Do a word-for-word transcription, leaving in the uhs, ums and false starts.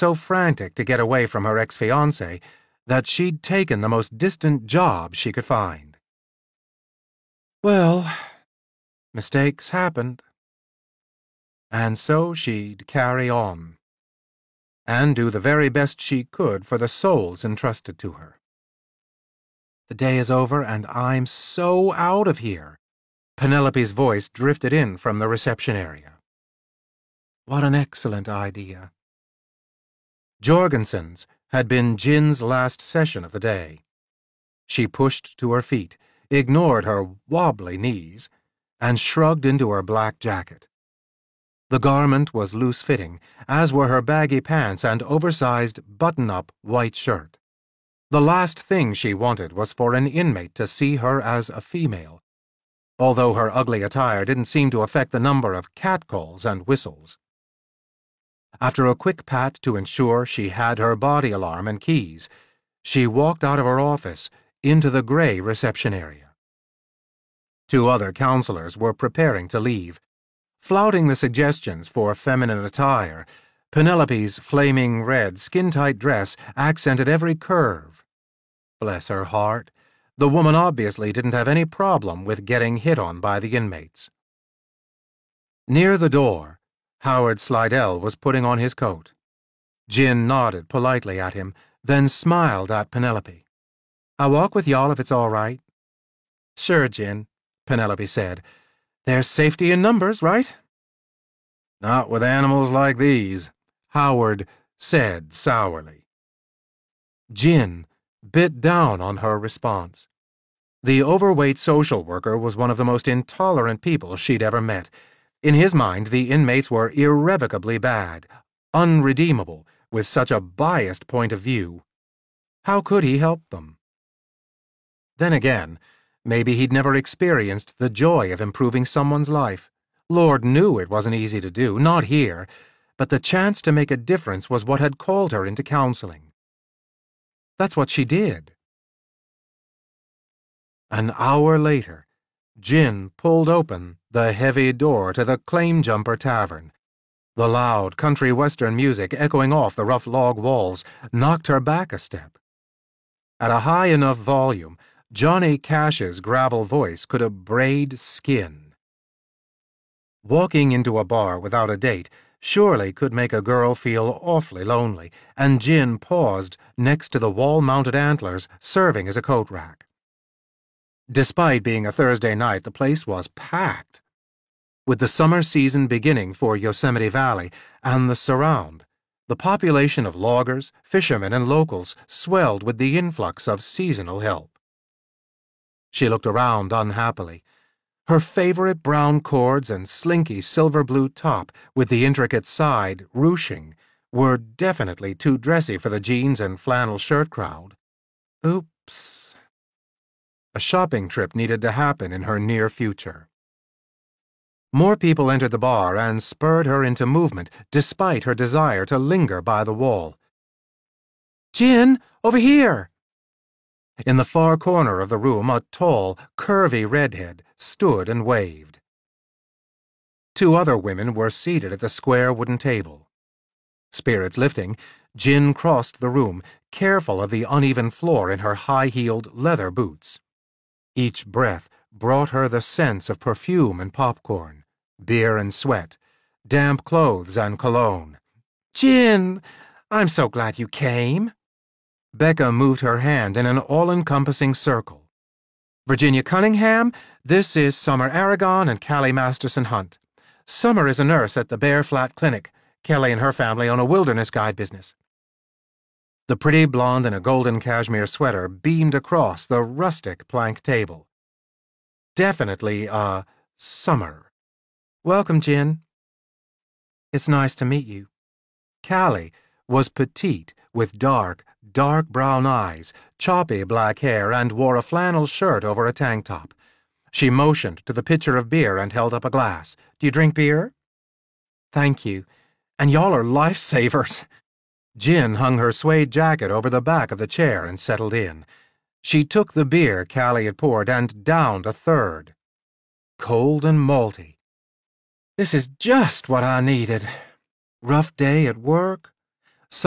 so frantic to get away from her ex-fiancé that she'd taken the most distant job she could find. Well, mistakes happened. And so she'd carry on, and do the very best she could for the souls entrusted to her. The day is over, and I'm so out of here. Penelope's voice drifted in from the reception area. What an excellent idea. Jorgensen's had been Jin's last session of the day. She pushed to her feet, ignored her wobbly knees, and shrugged into her black jacket. The garment was loose-fitting, as were her baggy pants and oversized button-up white shirt. The last thing she wanted was for an inmate to see her as a female, although her ugly attire didn't seem to affect the number of catcalls and whistles. After a quick pat to ensure she had her body alarm and keys, she walked out of her office into the gray reception area. Two other counselors were preparing to leave. Flouting the suggestions for feminine attire, Penelope's flaming red, skin-tight dress accented every curve. Bless her heart, the woman obviously didn't have any problem with getting hit on by the inmates. Near the door, Howard Slidell was putting on his coat. Jin nodded politely at him, then smiled at Penelope. "I'll walk with y'all if it's all right." "Sure, Jin," Penelope said. "There's safety in numbers, right?" "Not with animals like these," Howard said sourly. Jin bit down on her response. The overweight social worker was one of the most intolerant people she'd ever met. In his mind, the inmates were irrevocably bad, unredeemable, with such a biased point of view. How could he help them? Then again, maybe he'd never experienced the joy of improving someone's life. Lord knew it wasn't easy to do, not here, but the chance to make a difference was what had called her into counseling. That's what she did. An hour later, Jin pulled open the heavy door to the Claim Jumper Tavern. The loud country western music echoing off the rough log walls knocked her back a step. At a high enough volume, Johnny Cash's gravel voice could abrade skin. Walking into a bar without a date surely could make a girl feel awfully lonely, and Jin paused next to the wall-mounted antlers serving as a coat rack. Despite being a Thursday night, the place was packed. With the summer season beginning for Yosemite Valley and the surround, the population of loggers, fishermen, and locals swelled with the influx of seasonal help. She looked around unhappily. Her favorite brown cords and slinky silver-blue top with the intricate side ruching were definitely too dressy for the jeans and flannel shirt crowd. Oops. A shopping trip needed to happen in her near future. More people entered the bar and spurred her into movement, despite her desire to linger by the wall. "Jin, over here!" In the far corner of the room, a tall, curvy redhead stood and waved. Two other women were seated at the square wooden table. Spirits lifting, Jin crossed the room, careful of the uneven floor in her high-heeled leather boots. Each breath brought her the sense of perfume and popcorn, beer and sweat, damp clothes and cologne. "Jin, I'm so glad you came." Becca moved her hand in an all-encompassing circle. "Virginia Cunningham, this is Summer Aragon and Callie Masterson Hunt. Summer is a nurse at the Bear Flat Clinic. Kelly and her family own a wilderness guide business." The pretty blonde in a golden cashmere sweater beamed across the rustic plank table. Definitely a Summer. "Welcome, Jin." "It's nice to meet you." Callie was petite, with dark, dark brown eyes, choppy black hair, and wore a flannel shirt over a tank top. She motioned to the pitcher of beer and held up a glass. "Do you drink beer?" "Thank you. And y'all are lifesavers." Jin hung her suede jacket over the back of the chair and settled in. She took the beer Callie had poured and downed a third. Cold and malty. "This is just what I needed. Rough day at work,